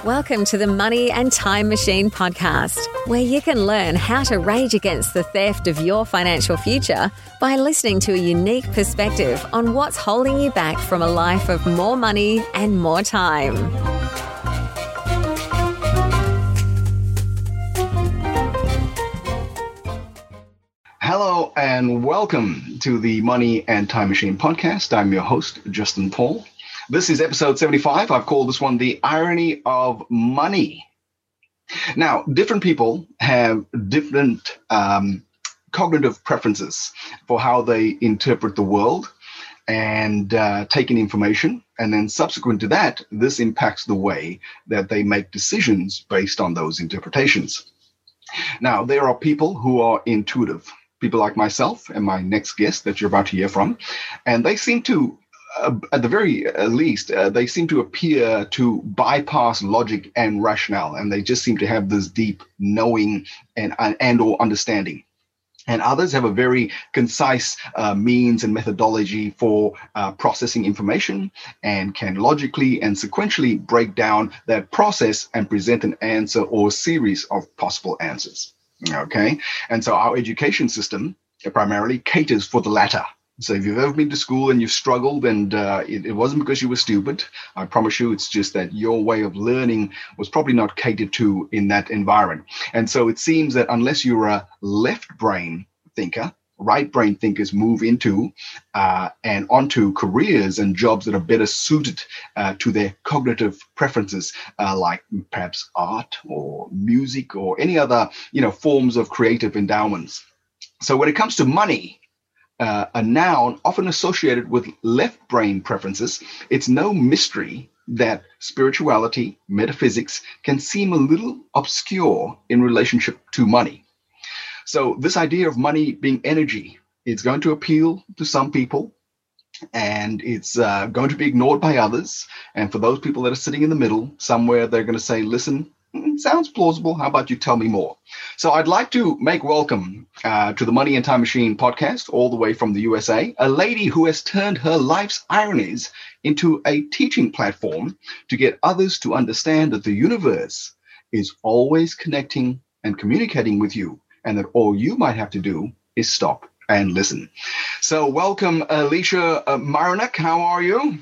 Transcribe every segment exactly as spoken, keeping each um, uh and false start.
Welcome to the Money and Time Machine podcast, where you can learn how to rage against the theft of your financial future by listening to a unique perspective on what's holding you back from a life of more money and more time. Hello and welcome to the Money and Time Machine podcast. I'm your host, Justin Paul. This is episode seventy-five. I've called this one The Irony of Money. Now, different people have different um, cognitive preferences for how they interpret the world and uh, take in information. And then subsequent to that, this impacts the way that they make decisions based on those interpretations. Now, there are people who are intuitive, people like myself and my next guest that you're about to hear from, and they seem to Uh, at the very least, uh, they seem to appear to bypass logic and rationale, and they just seem to have this deep knowing and and or understanding. And others have a very concise uh, means and methodology for uh, processing information and can logically and sequentially break down that process and present an answer or a series of possible answers. Okay, and so our education system primarily caters for the latter. So if you've ever been to school and you've struggled and uh, it, it wasn't because you were stupid, I promise you it's just that your way of learning was probably not catered to in that environment. And so it seems that unless you're a left brain thinker, right brain thinkers move into uh, and onto careers and jobs that are better suited uh, to their cognitive preferences, uh, like perhaps art or music or any other, you know, forms of creative endowments. So when it comes to money, Uh, a noun often associated with left brain preferences, it's no mystery that spirituality, metaphysics can seem a little obscure in relationship to money. So this idea of money being energy, it's going to appeal to some people and it's uh, going to be ignored by others. And for those people that are sitting in the middle, somewhere they're going to say, listen, sounds plausible. How about you tell me more? So I'd like to make welcome uh, to the Money and Time Machine podcast, all the way from the U S A, a lady who has turned her life's ironies into a teaching platform to get others to understand that the universe is always connecting and communicating with you, and that all you might have to do is stop and listen. So welcome, Alicia uh, Myronek. How are you?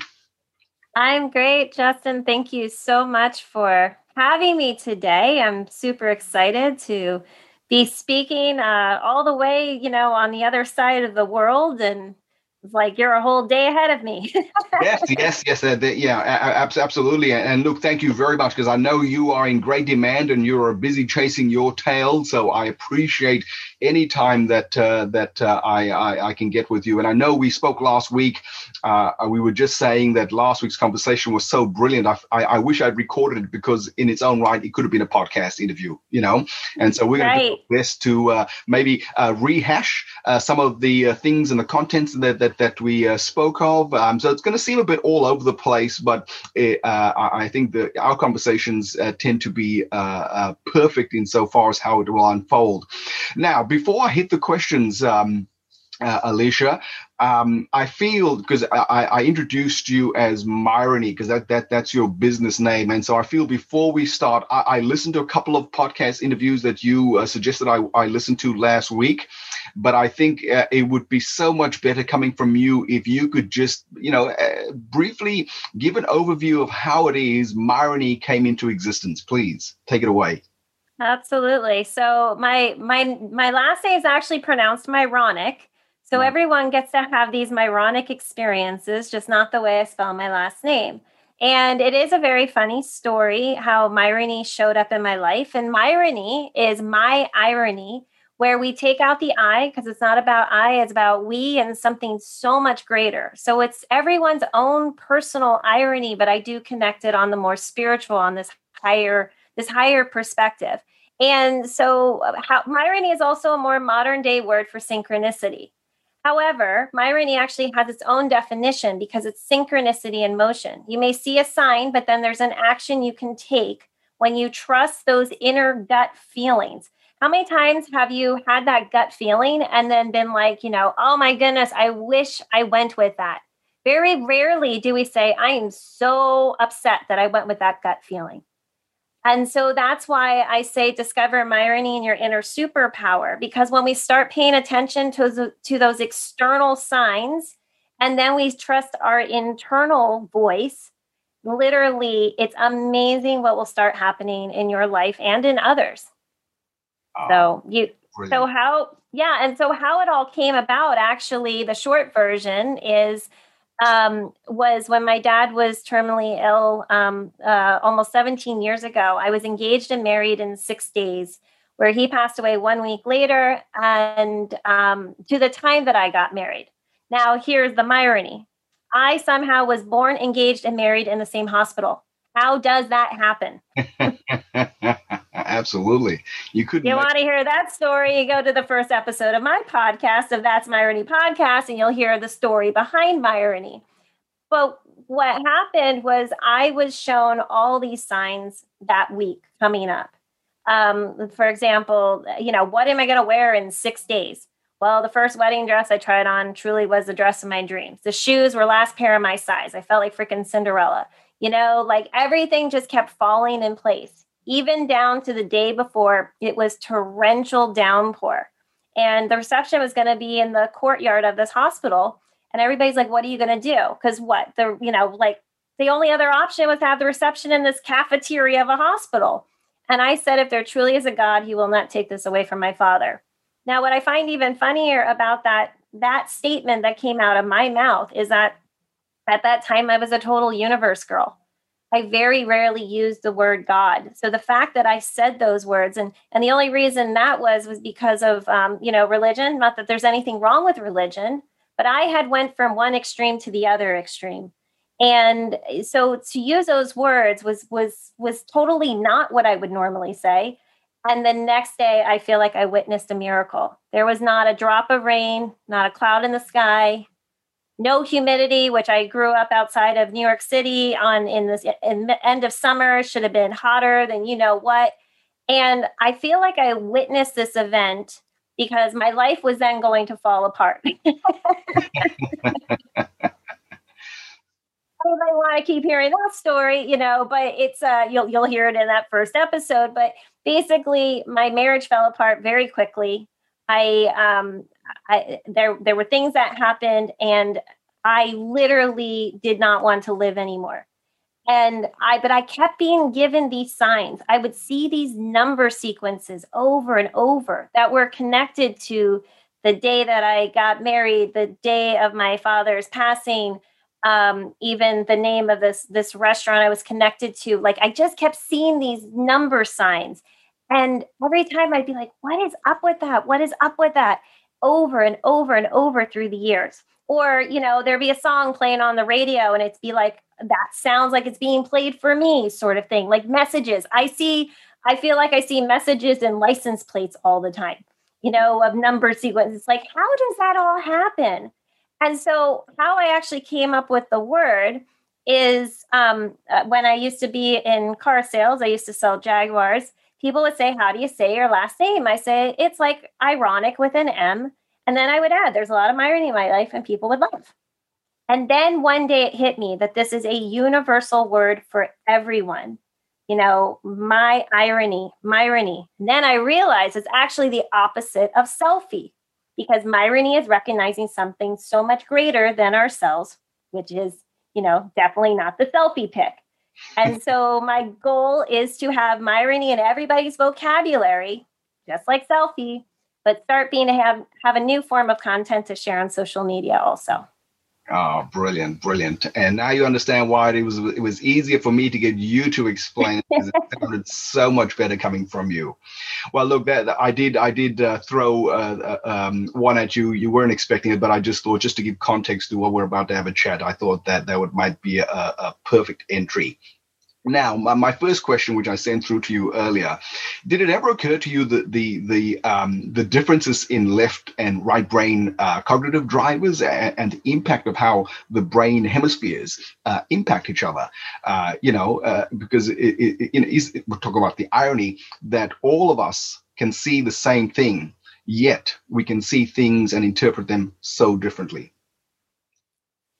I'm great, Justin. Thank you so much for having me today. I'm super excited to be speaking uh, all the way, you know, on the other side of the world, and it's like you're a whole day ahead of me. yes, yes, yes, uh, the, yeah, a- absolutely. And look, thank you very much, because I know you are in great demand and you're busy chasing your tail. So I appreciate any time that uh, that uh, I, I I can get with you. And I know we spoke last week. Uh, we were just saying that last week's conversation was so brilliant. I, I, I wish I'd recorded it, because in its own right, it could have been a podcast interview, you know. And so we're going right. to do our best to uh, maybe uh, rehash uh, some of the uh, things and the contents that that that we uh, spoke of. Um, so it's going to seem a bit all over the place, but it, uh, I think that our conversations uh, tend to be uh, uh, perfect insofar as how it will unfold. Now, before I hit the questions, um, uh, Alicia, um, I feel, because I, I introduced you as Myrony, because that, that that's your business name. And so I feel before we start, I, I listened to a couple of podcast interviews that you uh, suggested I, I listened to last week. But I think uh, it would be so much better coming from you if you could just, you know, uh, briefly give an overview of how it is Myrony came into existence. Please take it away. Absolutely. So my my my last name is actually pronounced Myronic. So mm. everyone gets to have these Myronic experiences, just not the way I spell my last name. And it is a very funny story how Myrony showed up in my life. And Myrony is my irony, where we take out the I, because it's not about I, it's about we and something so much greater. So it's everyone's own personal irony, but I do connect it on the more spiritual, on this higher, this higher perspective. And so how, Myrony is also a more modern day word for synchronicity. However, Myrony actually has its own definition, because it's synchronicity in motion. You may see a sign, but then there's an action you can take when you trust those inner gut feelings. How many times have you had that gut feeling and then been like, you know, oh my goodness, I wish I went with that? Very rarely do we say, I am so upset that I went with that gut feeling. And so that's why I say discover Myrony in your inner superpower, because when we start paying attention to, the, to those external signs, and then we trust our internal voice, literally, it's amazing what will start happening in your life and in others. Oh, so you, brilliant. so how, yeah. And so how it all came about, actually, the short version is, um, was when my dad was terminally ill, um, uh, almost seventeen years ago. I was engaged and married in six days, where he passed away one week later, and, um, to the time that I got married. Now, here's the Myrony. I somehow was born, engaged, and married in the same hospital. How does that happen? Absolutely. You couldn't. You make- want to hear that story? You go to the first episode of my podcast, of That's Myrony Podcast, and you'll hear the story behind Myrony. But what happened was I was shown all these signs that week coming up. Um, for example, you know, what am I going to wear in six days? Well, the first wedding dress I tried on truly was the dress of my dreams. The shoes were last pair of my size. I felt like freaking Cinderella. You know, like everything just kept falling in place, even down to the day before. It was torrential downpour. And the reception was going to be in the courtyard of this hospital. And everybody's like, what are you going to do? Because what? The, you know, like the only other option was to have the reception in this cafeteria of a hospital. And I said, if there truly is a God, he will not take this away from my father. Now, what I find even funnier about that, that statement that came out of my mouth is that at that time, I was a total universe girl. I very rarely used the word God. So the fact that I said those words, and, and the only reason that was, was because of, um, you know, religion, not that there's anything wrong with religion, but I had went from one extreme to the other extreme. And so to use those words was, was, was totally not what I would normally say. And the next day, I feel like I witnessed a miracle. There was not a drop of rain, not a cloud in the sky, no humidity, which I grew up outside of New York City on in this in the end of summer. Should have been hotter than you know what. And I feel like I witnessed this event because my life was then going to fall apart. I want to keep hearing that story, you know, but it's uh, you'll you'll hear it in that first episode. But basically, my marriage fell apart very quickly. I um I there there were things that happened, and I literally did not want to live anymore. And I but I kept being given these signs. I would see these number sequences over and over that were connected to the day that I got married, the day of my father's passing. Um, even the name of this, this restaurant I was connected to, like, I just kept seeing these number signs. And every time I'd be like, what is up with that? What is up with that? Over and over and over through the years. Or, you know, there'd be a song playing on the radio and it'd be like, that sounds like it's being played for me, sort of thing. Like messages. I see, I feel like I see messages and license plates all the time, you know, of number sequences. It's like, how does that all happen? And so how I actually came up with the word is um, uh, when I used to be in car sales, I used to sell Jaguars. People would say, how do you say your last name? I say, it's like ironic with an M. And then I would add, there's a lot of irony in my life, and people would laugh. And then one day it hit me that this is a universal word for everyone. You know, my irony, myrony. And then I realized it's actually the opposite of selfie. Because myrony is recognizing something so much greater than ourselves, which is, you know, definitely not the selfie pic. And so my goal is to have myrony in everybody's vocabulary, just like selfie, but start being to have, have a new form of content to share on social media also. Oh, brilliant, brilliant. And now you understand why it was it was easier for me to get you to explain it, because it sounded so much better coming from you. Well, look, that I did I did uh, throw uh, um, one at you. You weren't expecting it, but I just thought, just to give context to what we're about to have a chat, I thought that that would might be a, a perfect entry. Now, my, my first question, which I sent through to you earlier, did it ever occur to you that the the um, the differences in left and right brain uh, cognitive drivers and, and the impact of how the brain hemispheres uh, impact each other? Uh, you know, uh, because it, it, it is, we're talking about the irony that all of us can see the same thing, yet we can see things and interpret them so differently.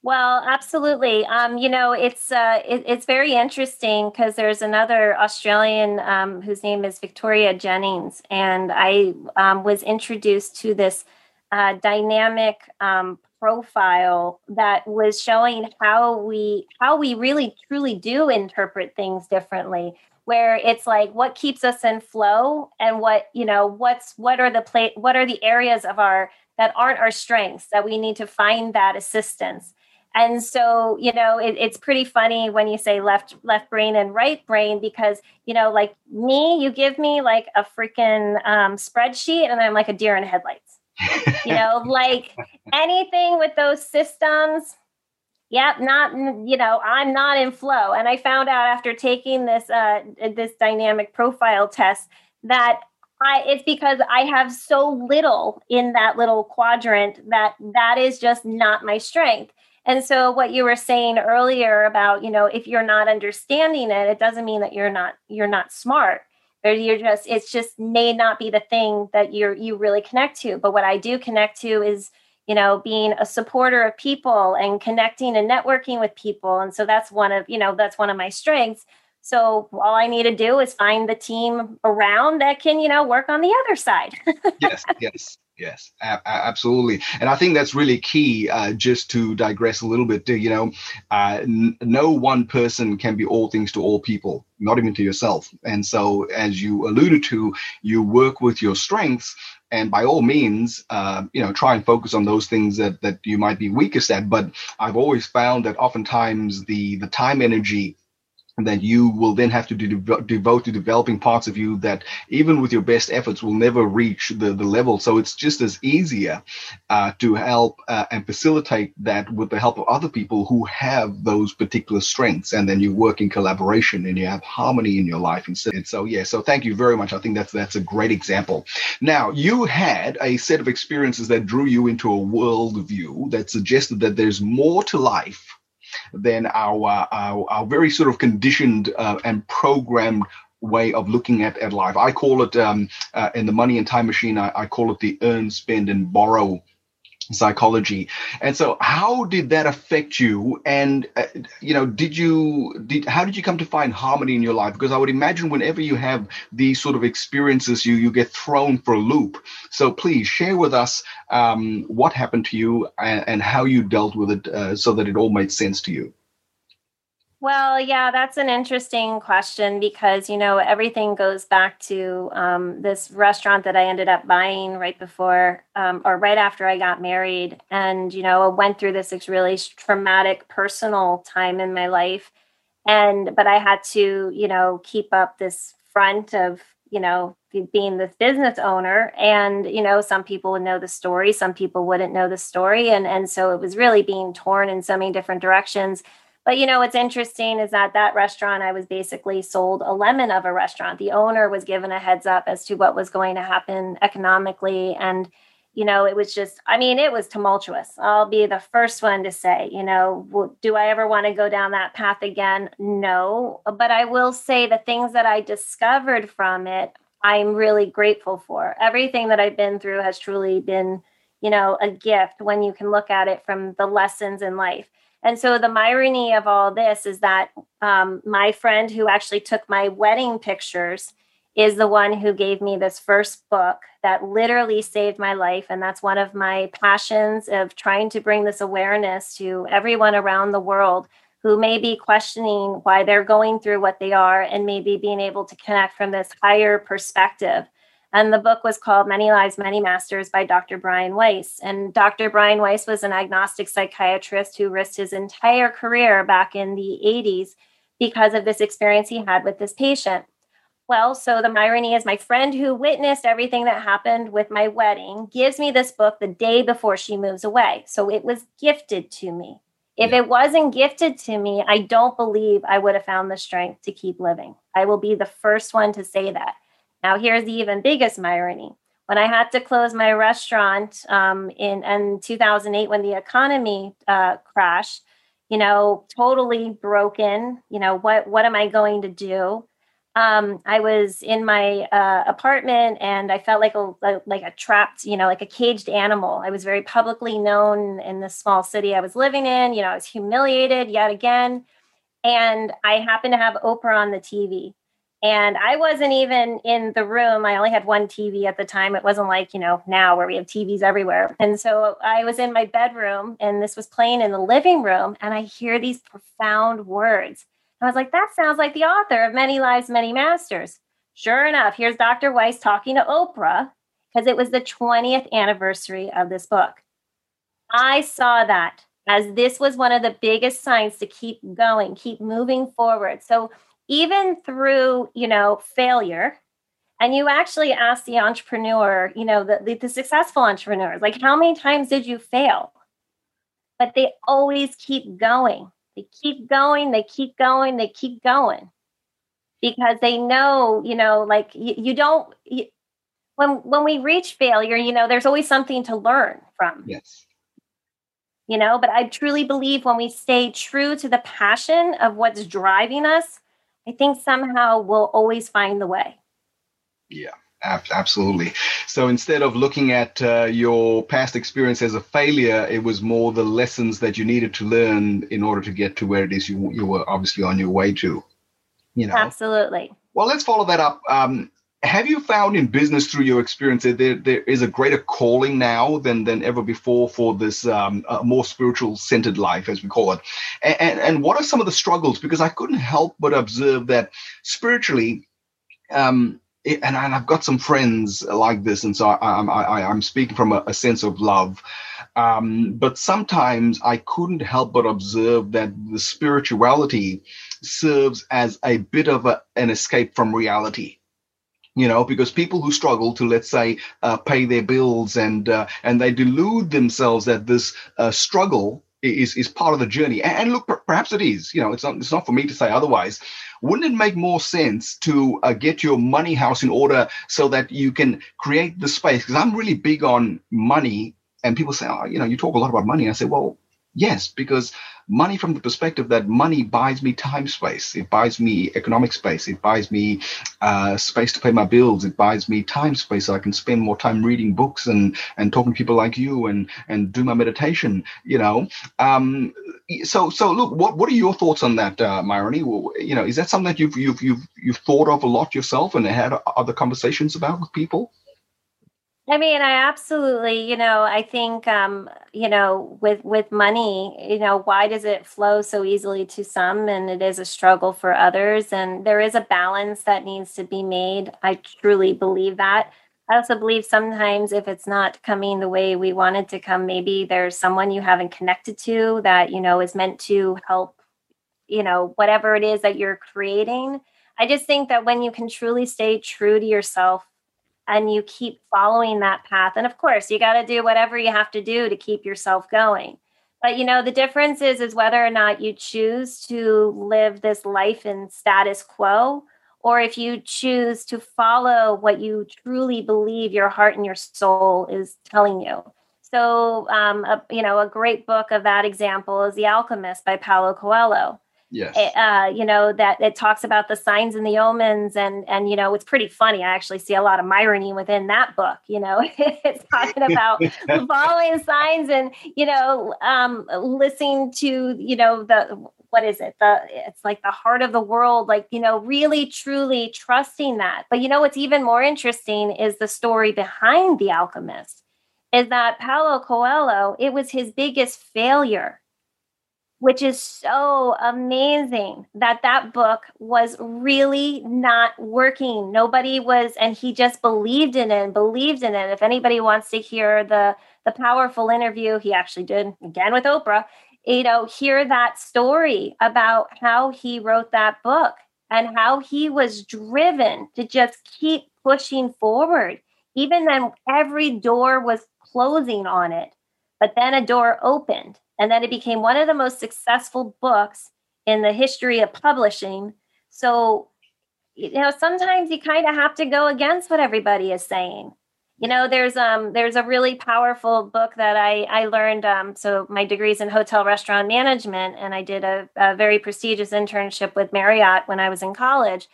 Well, absolutely. Um, you know, it's uh, it, it's very interesting because there's another Australian um, whose name is Victoria Jennings, and I um, was introduced to this uh, dynamic um, profile that was showing how we how we really truly do interpret things differently. Where it's like what keeps us in flow, and what you know, what's what are the play, what are the areas of our that aren't our strengths that we need to find that assistance. And so, you know, it, it's pretty funny when you say left left brain and right brain, because, you know, like me, you give me like a freaking um, spreadsheet and I'm like a deer in headlights, you know, like anything with those systems. Yep, not, you know, I'm not in flow. And I found out after taking this uh, this dynamic profile test that I, it's because I have so little in that little quadrant that that is just not my strength. And so what you were saying earlier about, you know, if you're not understanding it, it doesn't mean that you're not you're not smart. Or you're just it's just may not be the thing that you're you really connect to. But what I do connect to is, you know, being a supporter of people and connecting and networking with people. And so that's one of, you know, that's one of my strengths. So all I need to do is find the team around that can, you know, work on the other side. yes, yes. Yes, a- a- absolutely. And I think that's really key, uh, just to digress a little bit, you know, uh, n- no one person can be all things to all people, not even to yourself. And so, as you alluded to, you work with your strengths, and by all means, uh, you know, try and focus on those things that, that you might be weakest at. But I've always found that oftentimes the, the time, energy, that you will then have to de- devote to developing parts of you that even with your best efforts will never reach the, the level. So it's just as easier uh, to help uh, and facilitate that with the help of other people who have those particular strengths. And then you work in collaboration and you have harmony in your life. And so, and so yeah, so thank you very much. I think that's, that's a great example. Now, you had a set of experiences that drew you into a worldview that suggested that there's more to life than our, our, our very sort of conditioned uh, and programmed way of looking at, at life. I call it, um, uh, in the Money and Time Machine, I, I call it the earn, spend, and borrow psychology. And so how did that affect you? And, uh, you know, did you, did, how did you come to find harmony in your life? Because I would imagine whenever you have these sort of experiences, you, you get thrown for a loop. So please share with us um, what happened to you and, and how you dealt with it uh, so that it all made sense to you. Well, yeah, that's an interesting question because, you know, everything goes back to um, this restaurant that I ended up buying right before um, or right after I got married. And, you know, I went through this really traumatic personal time in my life. And but I had to, you know, keep up this front of, you know, being this business owner. And, you know, some people would know the story, some people wouldn't know the story. And, and so it was really being torn in so many different directions. But, you know, what's interesting is that that restaurant, I was basically sold a lemon of a restaurant. The owner was given a heads up as to what was going to happen economically. And, you know, it was just, I mean, it was tumultuous. I'll be the first one to say, you know, do I ever want to go down that path again? No. But I will say the things that I discovered from it, I'm really grateful for. Everything that I've been through has truly been, you know, a gift when you can look at it from the lessons in life. And so the irony of all this is that um, my friend who actually took my wedding pictures is the one who gave me this first book that literally saved my life. And that's one of my passions of trying to bring this awareness to everyone around the world who may be questioning why they're going through what they are and maybe being able to connect from this higher perspective. And the book was called Many Lives, Many Masters by Doctor Brian Weiss. And Doctor Brian Weiss was an agnostic psychiatrist who risked his entire career back in the eighties because of this experience he had with this patient. Well, so the irony is my friend who witnessed everything that happened with my wedding gives me this book the day before she moves away. So it was gifted to me. If yeah. it wasn't gifted to me, I don't believe I would have found the strength to keep living. I will be the first one to say that. Now, here's the even biggest irony. When I had to close my restaurant um, in, in two thousand eight, when the economy uh, crashed, you know, totally broken, you know, what, what am I going to do? Um, I was in my uh, apartment and I felt like a, like a trapped, you know, like a caged animal. I was very publicly known in this small city I was living in. You know, I was humiliated yet again. And I happened to have Oprah on the T V. And I wasn't even in the room. I only had one T V at the time. It wasn't like, you know, now where we have T Vs everywhere. And so I was in my bedroom and this was playing in the living room. And I hear these profound words. I was like, that sounds like the author of Many Lives, Many Masters. Sure enough, here's Doctor Weiss talking to Oprah because it was the twentieth anniversary of this book. I saw that as this was one of the biggest signs to keep going, keep moving forward. So even through, you know, failure, and you actually ask the entrepreneur, you know, the, the, the successful entrepreneurs, like, how many times did you fail? But they always keep going. They keep going, they keep going, they keep going because they know, you know, like you, you don't, you, when, when we reach failure, you know, there's always something to learn from. Yes. You know, but I truly believe when we stay true to the passion of what's driving us, I think somehow we'll always find the way. Yeah. Absolutely. So instead of looking at uh, your past experience as a failure, it was more the lessons that you needed to learn in order to get to where it is you you were obviously on your way to. You know. Absolutely. Well, let's follow that up. Um, have you found in business through your experience that there, there is a greater calling now than, than ever before for this um, uh, more spiritual centered life, as we call it? And, and, and what are some of the struggles? Because I couldn't help but observe that spiritually, um, It, and, and I've got some friends like this, and so I, I, I, I'm speaking from a, a sense of love. Um, but sometimes I couldn't help but observe that the spirituality serves as a bit of a, an escape from reality. You know, because people who struggle to, let's say, uh, pay their bills and uh, and they delude themselves that this uh, struggle is is part of the journey. And, and look, perhaps it is. You know, it's not it's not for me to say otherwise. Wouldn't it make more sense to uh, get your money house in order so that you can create the space? Because I'm really big on money, and people say, oh, you know, you talk a lot about money. And I say, well, yes, because money from the perspective that money buys me time space. It buys me economic space. It buys me uh, space to pay my bills. It buys me time space so I can spend more time reading books and, and talking to people like you and, and do my meditation, you know. Um, so so look, what what are your thoughts on that, uh, Myrony? You know, is that something that you've you've you've you've thought of a lot yourself and had other conversations about with people? I mean, I absolutely, you know, I think, um, you know, with, with money, you know, why does it flow so easily to some and it is a struggle for others? And there is a balance that needs to be made. I truly believe that. I also believe sometimes if it's not coming the way we want it to come, maybe there's someone you haven't connected to that, you know, is meant to help, you know, whatever it is that you're creating. I just think that when you can truly stay true to yourself, and you keep following that path. And of course, you got to do whatever you have to do to keep yourself going. But, you know, the difference is, is whether or not you choose to live this life in status quo, or if you choose to follow what you truly believe your heart and your soul is telling you. So, um, a, you know, a great book of that example is The Alchemist by Paulo Coelho. Yes. Uh, you know, that it talks about the signs and the omens and, and, you know, it's pretty funny. I actually see a lot of irony within that book. You know, it's talking about following signs and, you know, um, listening to, you know, the, what is it? The, it's like the heart of the world, like, you know, really, truly trusting that. But, you know, what's even more interesting is the story behind The Alchemist is that Paulo Coelho, it was his biggest failure, which is so amazing that that book was really not working. Nobody was, and he just believed in it and believed in it. If anybody wants to hear the, the powerful interview he actually did, again with Oprah, you know, hear that story about how he wrote that book and how he was driven to just keep pushing forward, even then every door was closing on it. But then a door opened. And then it became one of the most successful books in the history of publishing. So, you know, sometimes you kind of have to go against what everybody is saying. You know, there's um there's a really powerful book that I, I learned. Um, so my degree is in hotel restaurant management, and I did a, a very prestigious internship with Marriott when I was in college.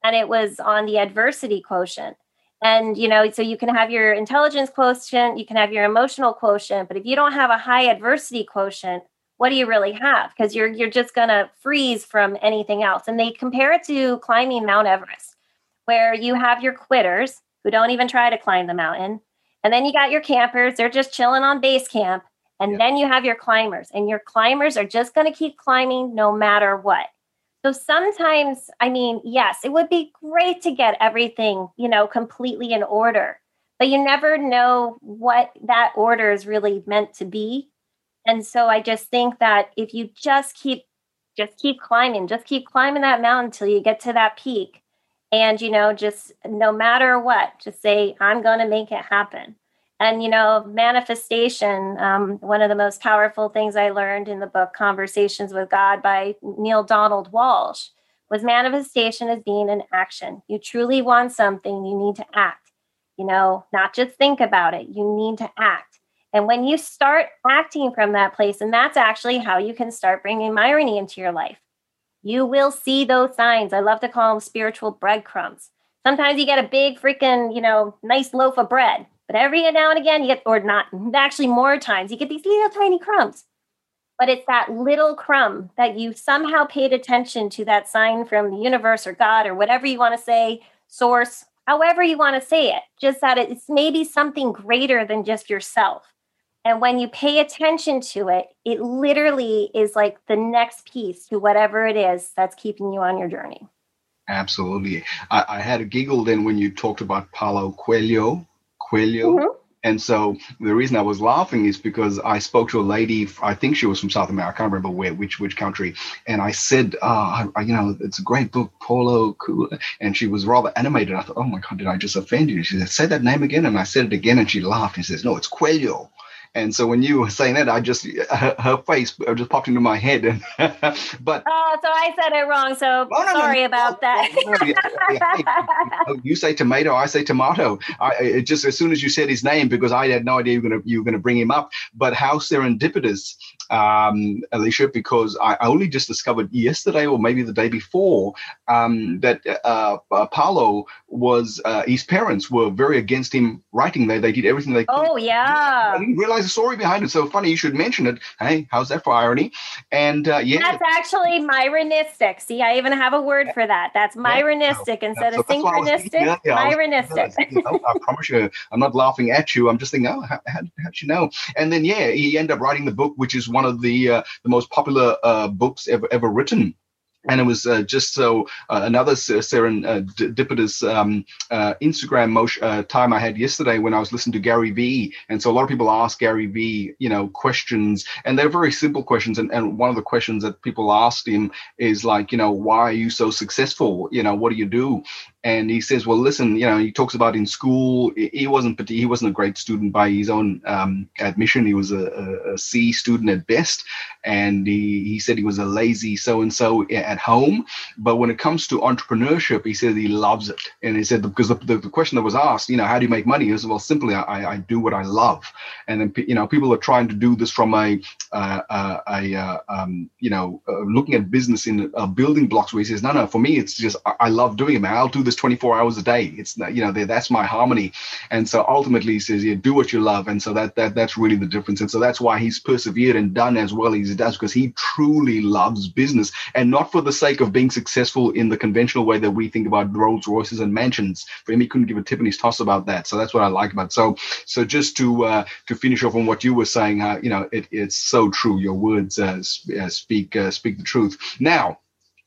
and it was on the adversity quotient. And, you know, so you can have your intelligence quotient, you can have your emotional quotient, but if you don't have a high adversity quotient, what do you really have? Because you're you're just going to freeze from anything else. And they compare it to climbing Mount Everest, where you have your quitters who don't even try to climb the mountain. And then you got your campers, they're just chilling on base camp. And yeah. then you have your climbers, and your climbers are just going to keep climbing no matter what. So sometimes, I mean, yes, it would be great to get everything, you know, completely in order, but you never know what that order is really meant to be. And so I just think that if you just keep, just keep climbing, just keep climbing that mountain until you get to that peak. And, you know, just no matter what, just say, I'm going to make it happen. And, you know, manifestation, um, one of the most powerful things I learned in the book, Conversations with God by Neil Donald Walsh, was manifestation as being an action. You truly want something, you need to act, you know, not just think about it. You need to act. And when you start acting from that place, and that's actually how you can start bringing Myrony into your life, you will see those signs. I love to call them spiritual breadcrumbs. Sometimes you get a big freaking, you know, nice loaf of bread. But every now and again, you get, or not, actually more times, you get these little tiny crumbs. But it's that little crumb that you somehow paid attention to, that sign from the universe or God or whatever you want to say, source, however you want to say it, just that it's maybe something greater than just yourself. And when you pay attention to it, it literally is like the next piece to whatever it is that's keeping you on your journey. Absolutely. I, I had a giggle then when you talked about Paulo Coelho. Coelho. Mm-hmm. And so the reason I was laughing is because I spoke to a lady, I think she was from South America, I can't remember where, which which country. And I said, oh, I, you know, it's a great book, Paulo Coelho. And she was rather animated. I thought, oh my God, did I just offend you? She said, say that name again. And I said it again and she laughed and says, no, it's Coelho. And so when you were saying that, I just, her, her face just popped into my head. And but oh, so I said it wrong. So oh, no, sorry no, about no, that. No, no, yeah, yeah. You say tomato, I say tomato. I it just as soon as you said his name, because I had no idea you were going to you were going to bring him up. But how serendipitous, um, Alicia, because I only just discovered yesterday or maybe the day before um, that uh, uh, Paulo was uh, his parents were very against him writing. They they did everything they could. Oh yeah. I didn't realize the story behind it. So funny you should mention it. Hey, how's that for irony? And uh, yeah, that's actually Myronistic. See, I even have a word for that. That's Myronistic yeah. instead so of synchronistic. Yeah, yeah, Myronistic. I, you know, I promise you, I'm not laughing at you. I'm just thinking, oh, how, how, how'd you know? And then yeah, he ended up writing the book, which is one of the uh, the most popular uh, books ever ever written. And it was uh, just so uh, another serendipitous um, uh, Instagram motion, uh, time I had yesterday when I was listening to Gary Vee. And so a lot of people ask Gary Vee, you know, questions, and they're very simple questions. And, and one of the questions that people asked him is like, you know, why are you so successful? You know, what do you do? And he says, well, listen, you know, he talks about in school, he wasn't he wasn't a great student by his own um, admission. He was a, a, a C student at best. And he, he said he was a lazy so-and-so at home. But when it comes to entrepreneurship, he said he loves it. And he said, because the, the, the question that was asked, you know, how do you make money? He said, well, simply, I, I do what I love. And then, you know, people are trying to do this from a, uh, uh, a uh, um, you know, uh, looking at business in uh, building blocks where he says, no, no, for me, it's just, I, I love doing it, man. I'll do this twenty-four hours a day. It's not, you know, that's my harmony. And so ultimately he says, yeah, do what you love. And so that, that that's really the difference. And so that's why he's persevered and done as well as he does, because he truly loves business, and not for the sake of being successful in the conventional way that we think about Rolls Royces and mansions. For him, he couldn't give a tip in his toss about that. So that's what I like about it. So, so just to, uh, to finish off on what you were saying, uh, you know, it, it's so true. Your words uh, speak, uh, speak the truth. Now,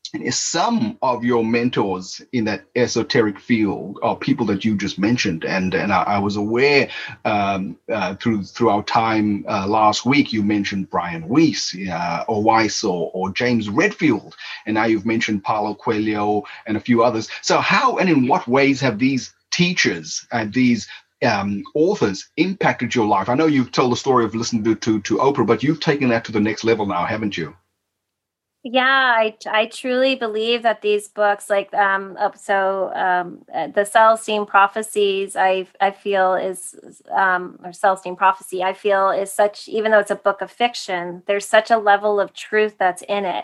some of your mentors in that esoteric field are people that you just mentioned, and and I, I was aware um, uh, through through our time uh, last week. You mentioned Brian Weiss, uh, or Weiss, or, or James Redfield, and now you've mentioned Paulo Coelho and a few others. So, how and in what ways have these teachers and these um, authors impacted your life? I know you've told the story of listening to, to to Oprah, but you've taken that to the next level now, haven't you? Yeah, I, I truly believe that these books, like um, so um, the Celestine Prophecies, I I feel is um, or Celestine Prophecy, I feel is such, even though it's a book of fiction, there's such a level of truth that's in it,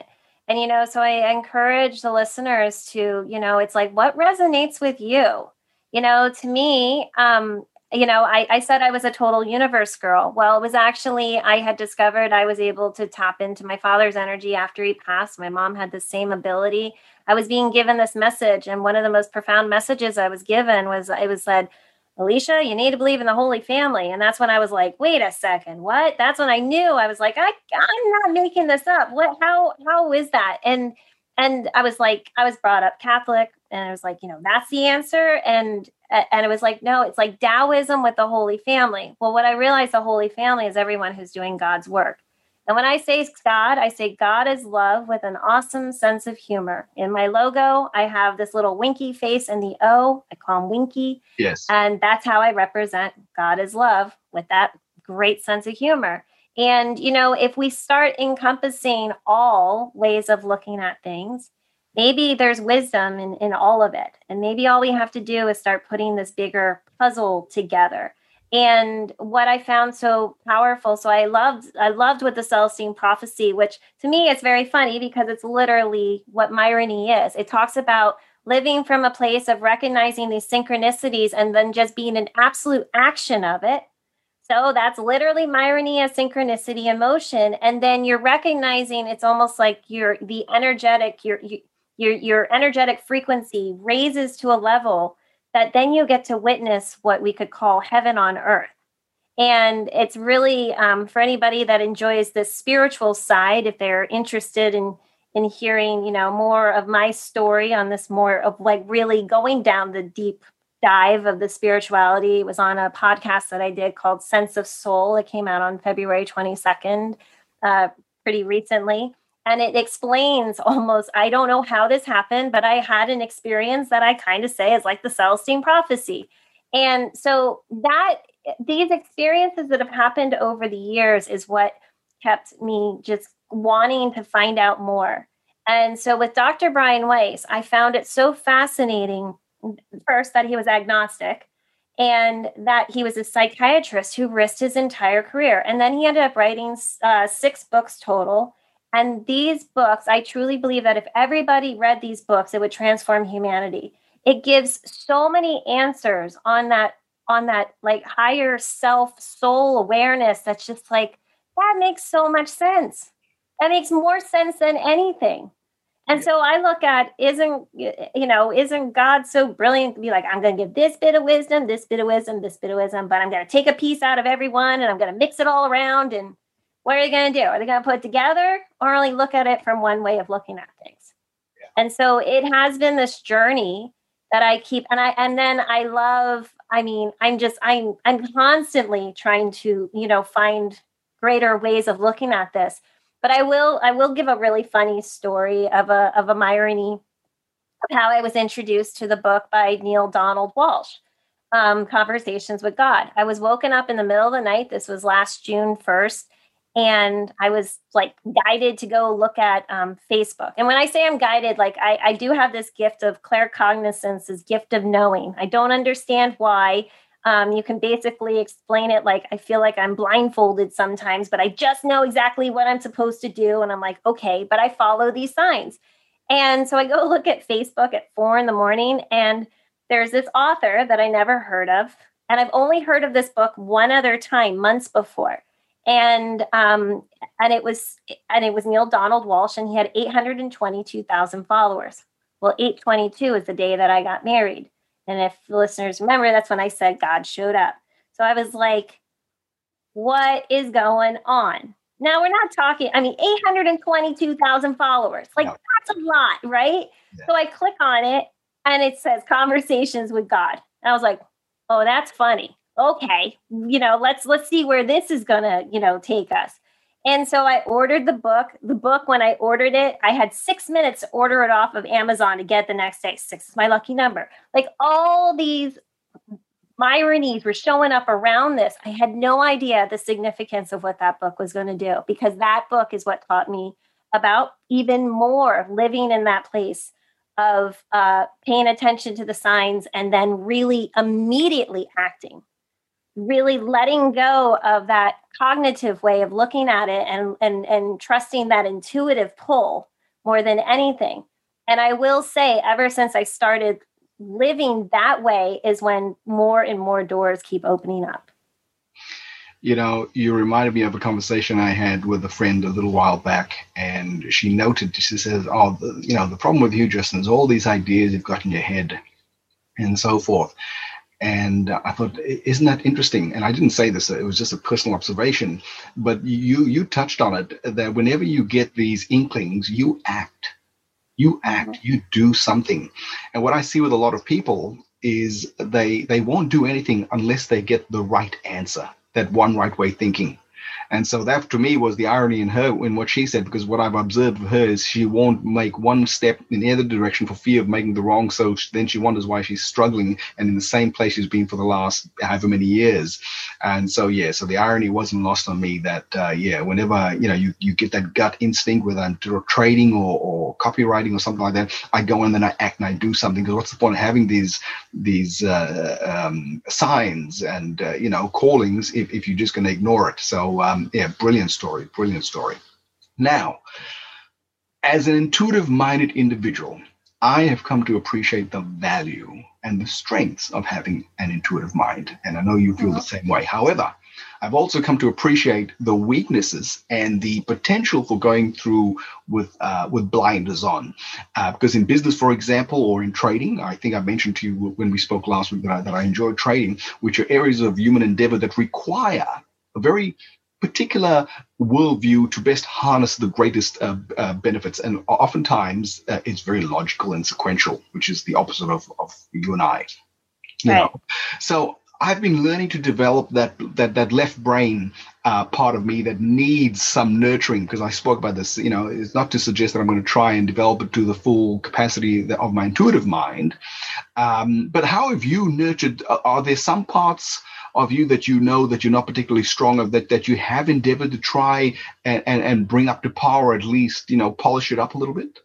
And, you know, so I encourage the listeners to, you know, it's like, what resonates with you? You know, to me, um, you know, I, I said I was a total universe girl. Well, it was actually, I had discovered I was able to tap into my father's energy after he passed. My mom had the same ability. I was being given this message. And one of the most profound messages I was given was, it was said, Alicia, you need to believe in the Holy Family. And that's when I was like, wait a second, what? That's when I knew. I was like, I, I'm not making this up. What, how, how is that? And, and I was like, I was brought up Catholic, and I was like, you know, that's the answer. And, and it was like, no, it's like Taoism with the Holy Family. Well, what I realized, the Holy Family is everyone who's doing God's work. And when I say God, I say God is love with an awesome sense of humor. In my logo, I have this little winky face and the O. I call him Winky. Yes. And that's how I represent God is love with that great sense of humor. And, you know, if we start encompassing all ways of looking at things, maybe there's wisdom in, in all of it. And maybe all we have to do is start putting this bigger puzzle together. And what I found so powerful, so I loved, I loved with the Celestine prophecy, which to me is very funny because it's literally what Myrony is. It talks about living from a place of recognizing these synchronicities and then just being an absolute action of it. So that's literally Myrony as synchronicity in motion. And then you're recognizing it's almost like you're the energetic, your your your energetic frequency raises to a level that then you get to witness what we could call heaven on earth. And it's really um, for anybody that enjoys this spiritual side, if they're interested in in hearing, you know, more of my story on this, more of like really going down the deep dive of the spirituality. It was on a podcast that I did called Sense of Soul. It came out on February twenty-second, uh, pretty recently. And it explains almost, I don't know how this happened, but I had an experience that I kind of say is like the Celestine prophecy. And so that these experiences that have happened over the years is what kept me just wanting to find out more. And so with Doctor Brian Weiss, I found it so fascinating, first, that he was agnostic and that he was a psychiatrist who risked his entire career. And then he ended up writing uh, six books total. And these books, I truly believe that if everybody read these books, it would transform humanity. It gives so many answers on that, on that like higher self soul awareness. That's just like, that makes so much sense. That makes more sense than anything. And so I look at, isn't, you know, isn't God so brilliant to be like, I'm going to give this bit of wisdom, this bit of wisdom, this bit of wisdom, but I'm going to take a piece out of everyone and I'm going to mix it all around. And what are they going to do? Are they going to put it together or only look at it from one way of looking at things? Yeah. And so it has been this journey that I keep, and I, and then I love, I mean, I'm just, I'm, I'm constantly trying to, you know, find greater ways of looking at this. But I will, I will give a really funny story of a, of a Myrony of how I was introduced to the book by Neale Donald Walsch, um, Conversations with God. I was woken up in the middle of the night. This was last June first. And I was like guided to go look at um, Facebook. And when I say I'm guided, like I, I do have this gift of claircognizance, this gift of knowing. I don't understand why. Um, you can basically explain it like I feel like I'm blindfolded sometimes, but I just know exactly what I'm supposed to do. And I'm like, okay, but I follow these signs. And so I go look at Facebook at four in the morning, and there's this author that I never heard of. And I've only heard of this book one other time, months before. And um, and it was and it was Neale Donald Walsch, and he had eight hundred twenty-two thousand followers. Well, eight twenty-two is the day that I got married. And if the listeners remember, that's when I said God showed up. So I was like, what is going on? Now, we're not talking, I mean, eight hundred twenty-two thousand followers. Like, no. That's a lot, right? Yeah. So I click on it, and it says Conversations with God. And I was like, oh, that's funny. Okay, you know, let's let's see where this is gonna, you know, take us. And so I ordered the book. The book, when I ordered it, I had six minutes to order it off of Amazon to get the next day. Six is my lucky number. Like all these Myronies were showing up around this. I had no idea the significance of what that book was going to do, because that book is what taught me about even more living in that place of uh, paying attention to the signs and then really immediately acting. Really letting go of that cognitive way of looking at it and, and, and trusting that intuitive pull more than anything. And I will say, ever since I started living that way is when more and more doors keep opening up. You know, you reminded me of a conversation I had with a friend a little while back, and she noted, she says, oh, the, you know, the problem with you, Justin, is all these ideas you've got in your head and so forth. And I thought, isn't that interesting? And I didn't say this, it was just a personal observation, but you you touched on it, that whenever you get these inklings, you act. You act, you do something. And what I see with a lot of people is they they won't do anything unless they get the right answer, that one right way thinking. And so that, to me, was the irony in her, in what she said, because what I've observed of her is she won't make one step in either direction for fear of making the wrong. So then she wonders why she's struggling and in the same place she's been for the last however many years. And so, yeah, so the irony wasn't lost on me that, uh, yeah, whenever, you know, you, you get that gut instinct, whether I'm trading or, or copywriting or something like that, I go in and then I act and I do something. Because what's the point of having these these uh, um, signs and, uh, you know, callings if, if you're just going to ignore it? So, um, yeah, brilliant story, brilliant story. Now, as an intuitive-minded individual, I have come to appreciate the value and the strengths of having an intuitive mind. And I know you feel mm-hmm. the same way. However, I've also come to appreciate the weaknesses and the potential for going through with uh, with blinders on. Uh, because in business, for example, or in trading, I think I mentioned to you when we spoke last week that I, that I enjoy trading, which are areas of human endeavor that require a very particular worldview to best harness the greatest uh, uh, benefits. And oftentimes uh, it's very logical and sequential, which is the opposite of, of you and I. You right. know? So I've been learning to develop that that that left brain uh, part of me that needs some nurturing, because I spoke about this. You know, it's not to suggest that I'm going to try and develop it to the full capacity of my intuitive mind. Um, but how have you nurtured? Are there some parts of you that you know that you're not particularly strong of, that, that you have endeavored to try and, and, and bring up to par, or at least, you know, polish it up a little bit?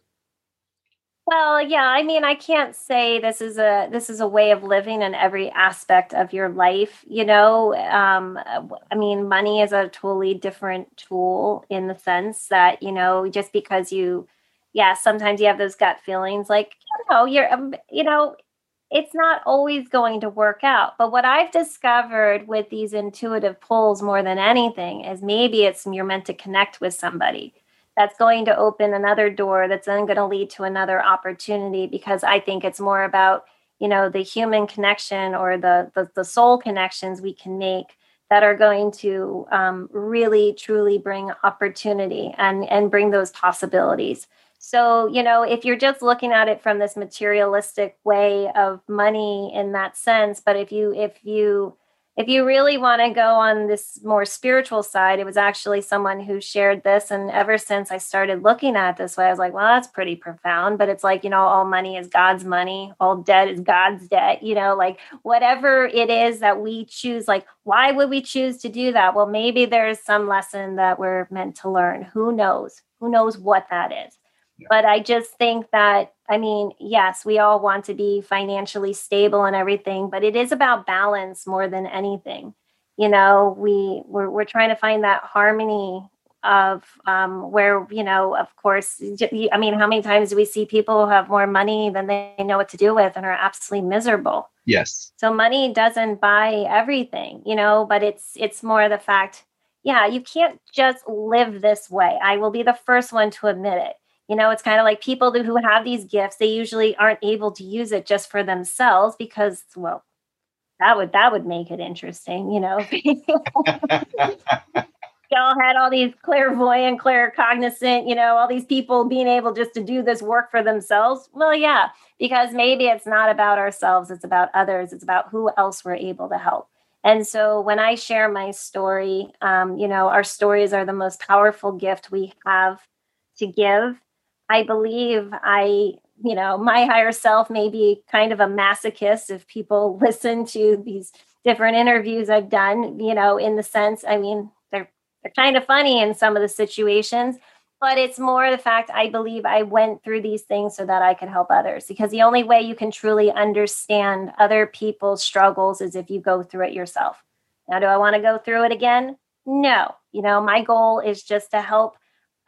Well, yeah, I mean, I can't say this is a this is a way of living in every aspect of your life. You know, um, I mean, money is a totally different tool in the sense that, you know, just because you, yeah, sometimes you have those gut feelings like, you know, you're, um, you know, it's not always going to work out. But what I've discovered with these intuitive pulls more than anything is maybe it's you're meant to connect with somebody. That's going to open another door that's then going to lead to another opportunity, because I think it's more about, you know, the human connection or the the, the soul connections we can make that are going to um, really, truly bring opportunity and, and bring those possibilities. So, you know, if you're just looking at it from this materialistic way of money in that sense, but if you if you If you really want to go on this more spiritual side, it was actually someone who shared this. And ever since I started looking at it this way, I was like, well, that's pretty profound. But it's like, you know, all money is God's money. All debt is God's debt. You know, like whatever it is that we choose, like, why would we choose to do that? Well, maybe there's some lesson that we're meant to learn. Who knows? Who knows what that is? Yeah. But I just think that, I mean, yes, we all want to be financially stable and everything, but it is about balance more than anything. You know, we we're, we're trying to find that harmony of um, where, you know, of course, I mean, how many times do we see people who have more money than they know what to do with and are absolutely miserable? Yes. So money doesn't buy everything, you know, but it's it's more the fact, yeah, you can't just live this way. I will be the first one to admit it. You know, it's kind of like people who have these gifts, they usually aren't able to use it just for themselves because, well, that would that would make it interesting, you know. Y'all had all these clairvoyant, claircognizant, you know, all these people being able just to do this work for themselves. Well, yeah, because maybe it's not about ourselves, it's about others, it's about who else we're able to help. And so when I share my story, um, you know, our stories are the most powerful gift we have to give. I believe I, you know, my higher self may be kind of a masochist if people listen to these different interviews I've done, you know, in the sense, I mean, they're they're kind of funny in some of the situations, but it's more the fact I believe I went through these things so that I could help others, because the only way you can truly understand other people's struggles is if you go through it yourself. Now, do I want to go through it again? No. You know, my goal is just to help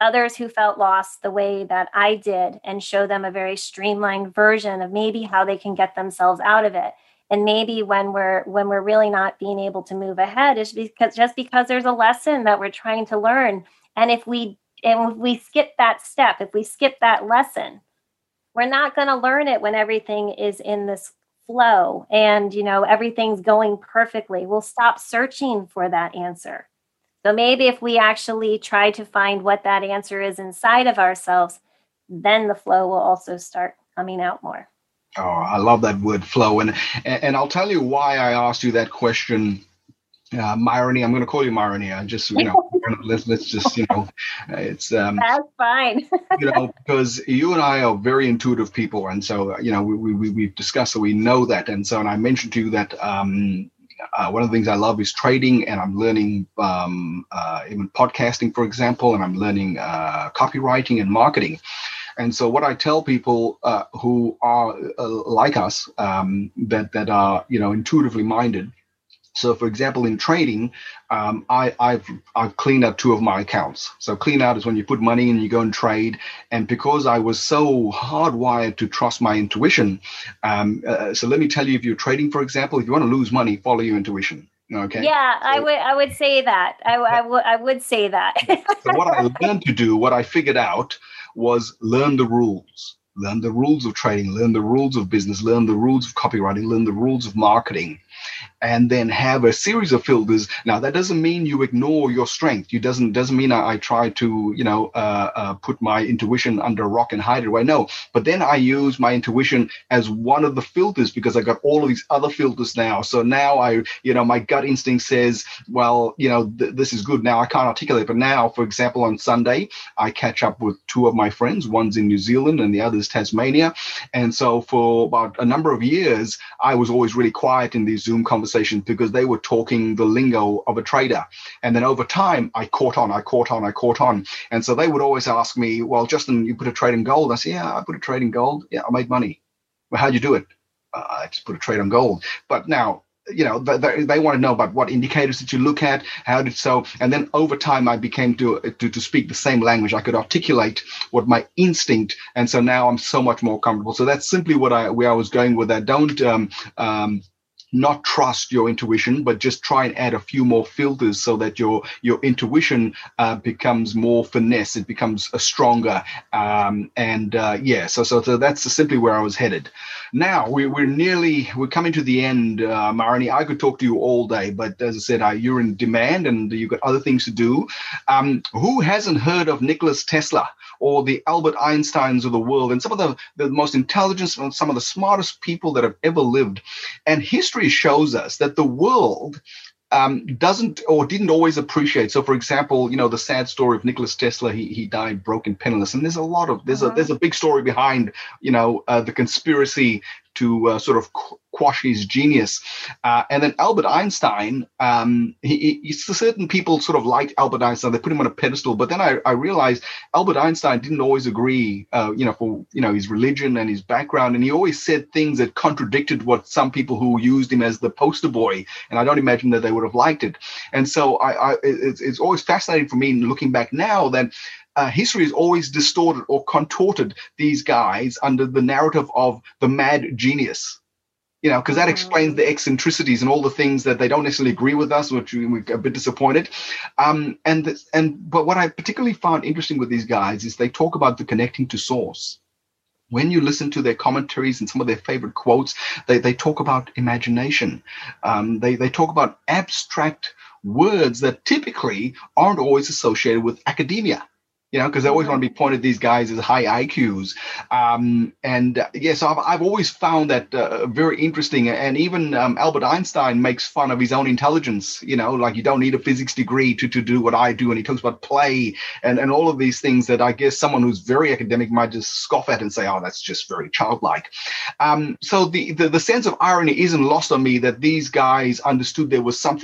others who felt lost the way that I did and show them a very streamlined version of maybe how they can get themselves out of it. And maybe when we're when we're really not being able to move ahead, it's because just because there's a lesson that we're trying to learn. And if we and if we skip that step, if we skip that lesson, we're not going to learn it when everything is in this flow and, you know, everything's going perfectly. We'll stop searching for that answer. So maybe if we actually try to find what that answer is inside of ourselves, then the flow will also start coming out more. Oh, I love that word flow. And and I'll tell you why I asked you that question, uh, Myrony. I'm going to call you Myrony. I just, you know, let's, let's just, you know, it's. Um, That's fine. you know, because you and I are very intuitive people. And so, you know, we, we, we've discussed that we know that. And so, and I mentioned to you that um, uh, one of the things I love is trading, and I'm learning um, uh, even podcasting, for example, and I'm learning uh, copywriting and marketing. And so what I tell people uh, who are uh, like us, um, that that are, you know, intuitively minded. So, for example, in trading, um, I, I've I've cleaned out two of my accounts. So clean out is when you put money in, you go and trade. And because I was so hardwired to trust my intuition, um, uh, so let me tell you, if you're trading, for example, if you want to lose money, follow your intuition. Okay. Yeah, so, I would I would say that. I, I would I would say that. So what I learned to do, what I figured out, was learn the rules. Learn the rules of trading, learn the rules of business, learn the rules of copywriting, learn the rules of marketing, and then have a series of filters. Now, that doesn't mean you ignore your strength. You doesn't doesn't mean I, I try to, you know, uh, uh, put my intuition under a rock and hide it away. No, but then I use my intuition as one of the filters because I got all of these other filters now. So now I, you know, my gut instinct says, well, you know, th- this is good. Now I can't articulate, but now, for example, on Sunday, I catch up with two of my friends. One's in New Zealand and the other's Tasmania. And so for about a number of years, I was always really quiet in these Zoom conversations because they were talking the lingo of a trader. And then over time, I caught on, I caught on, I caught on. And so they would always ask me, well, Justin, you put a trade in gold. I said, yeah, I put a trade in gold. Yeah, I made money. Well, how'd you do it? Uh, I just put a trade on gold. But now, you know, they, they want to know about what indicators did you look at, how did so, and then over time I became to, to to speak the same language. I could articulate what my instinct, and so now I'm so much more comfortable. So that's simply what I where I was going with that. Don't um um. not trust your intuition, but just try and add a few more filters so that your your intuition uh, becomes more finesse. It becomes a stronger. Um, and uh, yeah, so, so so that's simply where I was headed. Now we, we're nearly we're coming to the end, uh, Myrony. I could talk to you all day, but as I said, uh, you're in demand and you've got other things to do. Um, who hasn't heard of Nikola Tesla or the Albert Einsteins of the world and some of the, the most intelligent, some of the smartest people that have ever lived? And history shows us that the world um, doesn't or didn't always appreciate. So, for example, you know, the sad story of Nikola Tesla, he he died broke and penniless. And there's a lot of there's uh-huh. a there's a big story behind, you know, uh, the conspiracy to uh, sort of qu- quash his genius. Uh, and then Albert Einstein, um, he, he, certain people sort of liked Albert Einstein. They put him on a pedestal. But then I, I realized Albert Einstein didn't always agree, uh, you know, for, you know, his religion and his background. And he always said things that contradicted what some people who used him as the poster boy. And I don't imagine that they would have liked it. And so I, I it's, it's always fascinating for me looking back now that Uh, history has always distorted or contorted these guys under the narrative of the mad genius, you know, because that explains the eccentricities and all the things that they don't necessarily agree with us, which we, we're a bit disappointed. Um, and this, and but what I particularly found interesting with these guys is they talk about the connecting to source. When you listen to their commentaries and some of their favorite quotes, they, they talk about imagination. Um, they, they talk about abstract words that typically aren't always associated with academia. You know, because they always want to be pointed these guys as high I Qs. Um, and uh, yes, yeah, so I've, I've always found that uh, very interesting. And even um, Albert Einstein makes fun of his own intelligence. You know, like you don't need a physics degree to, to do what I do. And he talks about play and, and all of these things that I guess someone who's very academic might just scoff at and say, oh, that's just very childlike. Um, so the, the, the sense of irony isn't lost on me that these guys understood there was something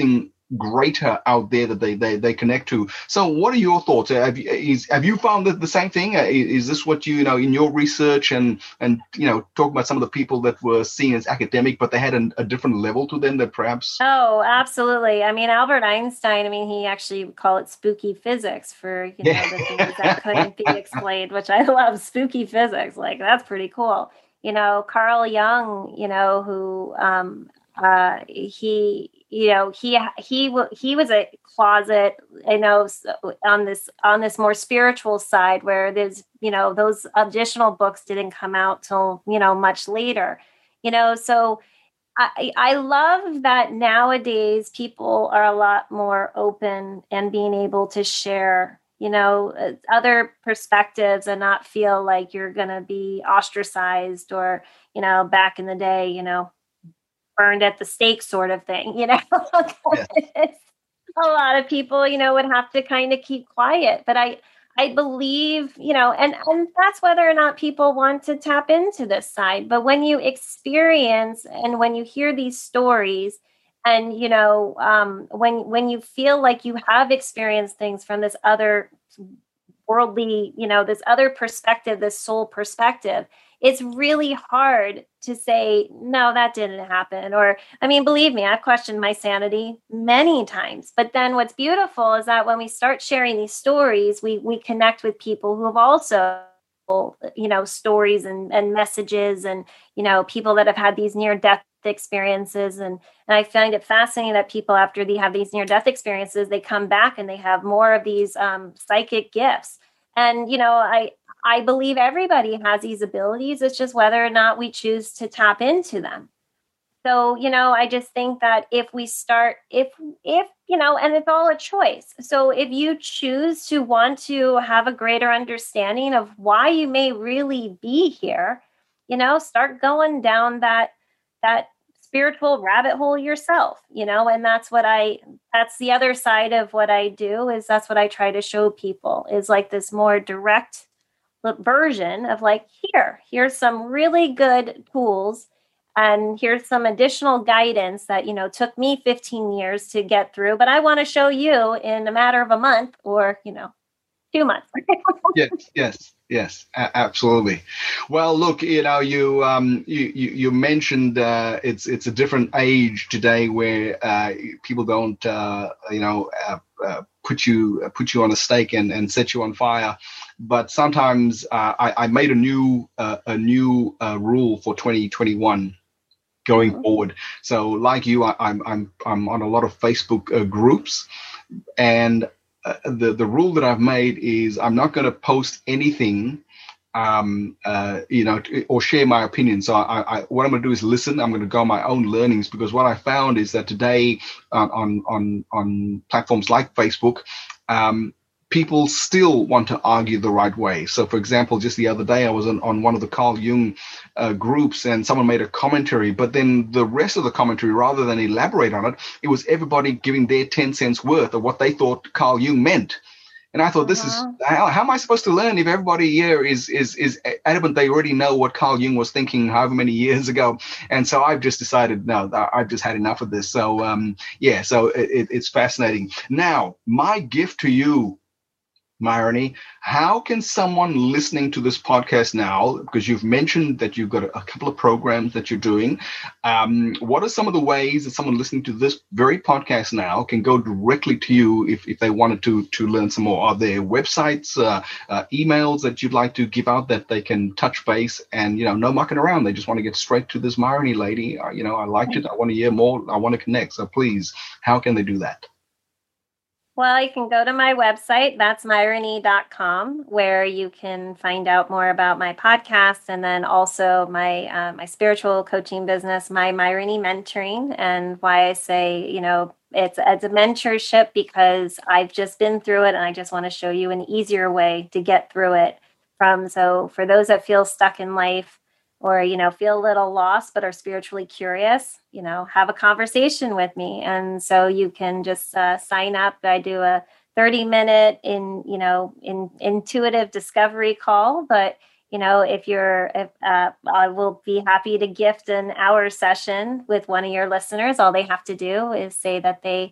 greater out there that they, they, they connect to. So what are your thoughts? Have you, is, have you found the, the same thing? Is this what you, you know, in your research and, and, you know, talk about some of the people that were seen as academic, but they had an, a different level to them that perhaps? Oh, absolutely. I mean, Albert Einstein, I mean, he actually would call it spooky physics for, you know, yeah. the things that couldn't be explained, which I love. Spooky physics. Like, that's pretty cool. You know, Carl Jung, you know, who, um, uh, he, you know, he, he, he was a closet, you know, on this, on this more spiritual side where there's, you know, those additional books didn't come out till, you know, much later, you know, so I, I love that nowadays people are a lot more open and being able to share, you know, other perspectives and not feel like you're going to be ostracized or, you know, back in the day, you know, burned at the stake sort of thing, you know. Yes. A lot of people, you know, would have to kind of keep quiet. But I, I believe, you know, and, and that's whether or not people want to tap into this side. But when you experience and when you hear these stories and, you know, um, when when you feel like you have experienced things from this other worldly, you know, this other perspective, this soul perspective, it's really hard to say, no, that didn't happen. Or, I mean, believe me, I've questioned my sanity many times. But then what's beautiful is that when we start sharing these stories, we we connect with people who have also, you know, stories and, and messages and, you know, people that have had these near-death experiences. And, and I find it fascinating that people, after they have these near-death experiences, they come back and they have more of these um, psychic gifts. And, you know, I, I believe everybody has these abilities. It's just whether or not we choose to tap into them. So, you know, I just think that if we start, if, if, you know, and it's all a choice. So if you choose to want to have a greater understanding of why you may really be here, you know, start going down that, that spiritual rabbit hole yourself, you know, and that's what I, that's the other side of what I do is that's what I try to show people is like this more direct version of like, here, here's some really good tools. And here's some additional guidance that, you know, took me fifteen years to get through, but I want to show you in a matter of a month or, you know, two months. yes, yes, yes, a- absolutely. Well, look, you know, you um, you, you you mentioned uh, it's it's a different age today where uh, people don't, uh, you know, uh, uh, put you uh, put you on a stake and, and set you on fire. But sometimes uh, I, I made a new uh, a new uh, rule for twenty twenty-one. Going mm-hmm. forward. So like you, I, I'm I'm I'm on a lot of Facebook uh, groups, and uh, the the rule that I've made is I'm not going to post anything, um, uh, you know, or share my opinion. So I, I what I'm going to do is listen. I'm going to go on my own learnings because what I found is that today uh, on on on platforms like Facebook, um, people still want to argue the right way. So, for example, just the other day, I was on, on one of the Carl Jung uh, groups and someone made a commentary, but then the rest of the commentary, rather than elaborate on it, it was everybody giving their ten cents worth of what they thought Carl Jung meant. And I thought, this uh-huh. is, how, how am I supposed to learn if everybody here is, is, is adamant they already know what Carl Jung was thinking however many years ago? And so I've just decided, no, I've just had enough of this. So, um, yeah, so it, it's fascinating. Now, my gift to you, Myrony, how can someone listening to this podcast now, because you've mentioned that you've got a, a couple of programs that you're doing, um, what are some of the ways that someone listening to this very podcast now can go directly to you if, if they wanted to to learn some more? Are there websites, uh, uh, emails that you'd like to give out that they can touch base and, you know, no mucking around? They just want to get straight to this Myrony lady. Uh, you know, I liked it. I want to hear more. I want to connect. So please, how can they do that? Well, you can go to my website, that's myrony dot com, where you can find out more about my podcast and then also my uh, my spiritual coaching business, my Myrony Mentoring, and why I say, you know, it's, it's a mentorship because I've just been through it and I just want to show you an easier way to get through it. From so for those that feel stuck in life, or, you know, feel a little lost but are spiritually curious, you know, have a conversation with me. And so you can just uh, sign up. I do a thirty minute in, you know, in intuitive discovery call. But, you know, if you're, if uh, I will be happy to gift an hour session with one of your listeners. All they have to do is say that they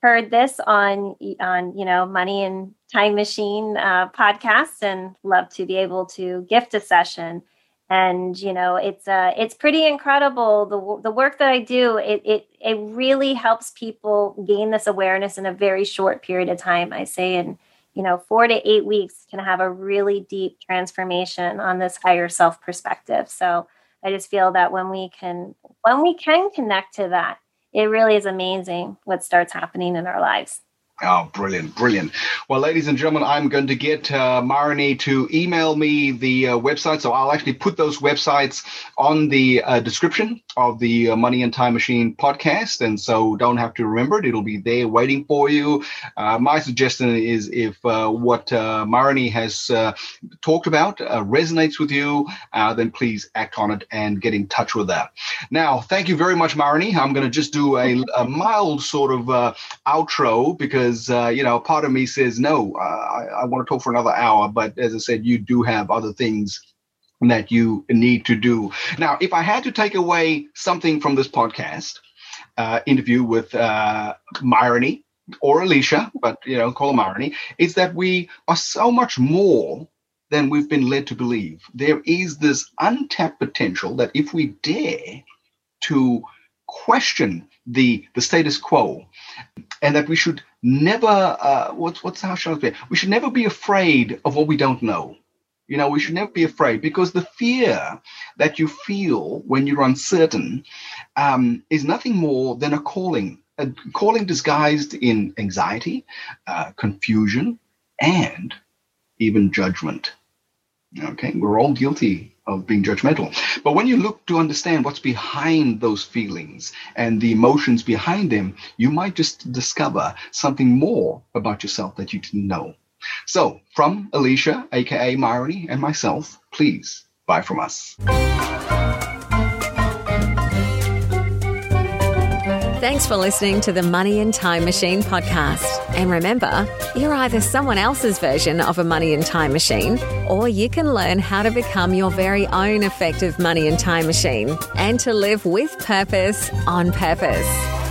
heard this on, on you know, Money and Time Machine uh, podcast, and love to be able to gift a session. And, you know, it's uh, it's pretty incredible. The the work that I do, it, it it really helps people gain this awareness in a very short period of time. I say in, you know, four to eight weeks can have a really deep transformation on this higher self perspective. So I just feel that when we can when we can connect to that, it really is amazing what starts happening in our lives. Oh, brilliant, brilliant. Well, ladies and gentlemen, I'm going to get uh, Marini to email me the uh, website. So I'll actually put those websites on the uh, description of the uh, Money and Time Machine podcast. And so don't have to remember it. It'll be there waiting for you. Uh, my suggestion is if uh, what uh, Marini has uh, talked about uh, resonates with you, uh, then please act on it and get in touch with that. Now, thank you very much, Marini. I'm going to just do a, a mild sort of uh, outro because Because, uh, you know, part of me says, no, uh, I, I want to talk for another hour. But as I said, you do have other things that you need to do. Now, if I had to take away something from this podcast uh, interview with uh, Marini or Alicia, but, you know, call her Marini, is that we are so much more than we've been led to believe. There is this untapped potential that if we dare to question the the status quo, and that we should never uh what's what's how shall I say we should never be afraid of what we don't know. You know, we should never be afraid, because the fear that you feel when you're uncertain um is nothing more than a calling a calling disguised in anxiety, uh confusion, and even judgment. Okay, we're all guilty of being judgmental. But when you look to understand what's behind those feelings and the emotions behind them, you might just discover something more about yourself that you didn't know. So from Alicia, aka Marini, and myself, please buy from us. Thanks for listening to the Money and Time Machine podcast. And remember, you're either someone else's version of a money and time machine, or you can learn how to become your very own effective money and time machine and to live with purpose on purpose.